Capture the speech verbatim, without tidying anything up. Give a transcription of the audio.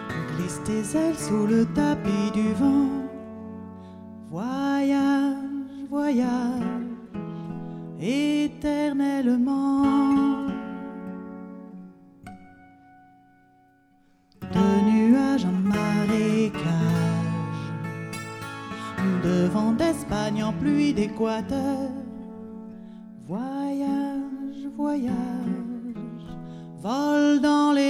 Glisse tes ailes sous le tapis du vent. Voyage, voyage, éternellement. De nuages en marécage, de vent d'Espagne en pluie d'Équateur. Voyage, voyage, vole dans les